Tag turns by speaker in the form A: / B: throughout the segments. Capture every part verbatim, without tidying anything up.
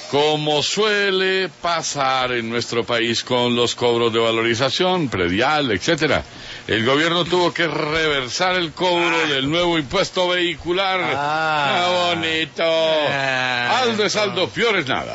A: Como suele pasar en nuestro país con los cobros de valorización, predial, etcétera, el gobierno tuvo que reversar el cobro ah. del nuevo impuesto vehicular. ¡Ah, ah bonito! Ah, Aldo es Aldo, peor es nada.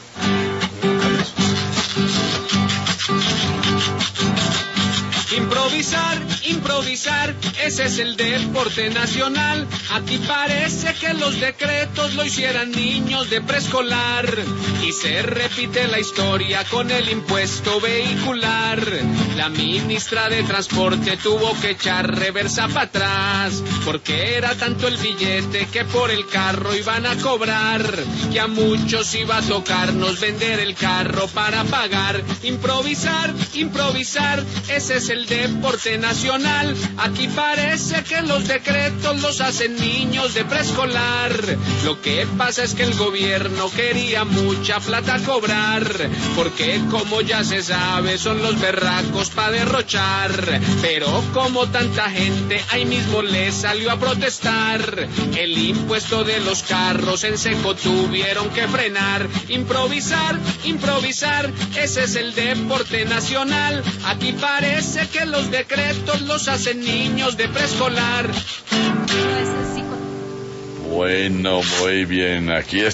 B: Improvisar, improvisar, ese es el deporte nacional. Aquí parece que los decretos lo hicieran niños de preescolar. Y se repite la historia con el impuesto vehicular. La ministra de Transporte tuvo que echar reversa para atrás, porque era tanto el billete que por el carro iban a cobrar, que a muchos iba a tocarnos vender el carro para pagar. Improvisar, improvisar, ese es el deporte nacional. Aquí parece que los decretos los hacen niños de preescolar. Lo que pasa es que el gobierno quería mucha plata cobrar, porque como ya se sabe son los berracos pa' derrochar. Pero como tanta gente ahí mismo le salió a protestar, el impuesto de los carros en seco tuvieron que frenar. Improvisar, improvisar, ese es el deporte nacional. Aquí parece que los decretos los hacen niños de preescolar.
A: Bueno, muy bien, aquí está.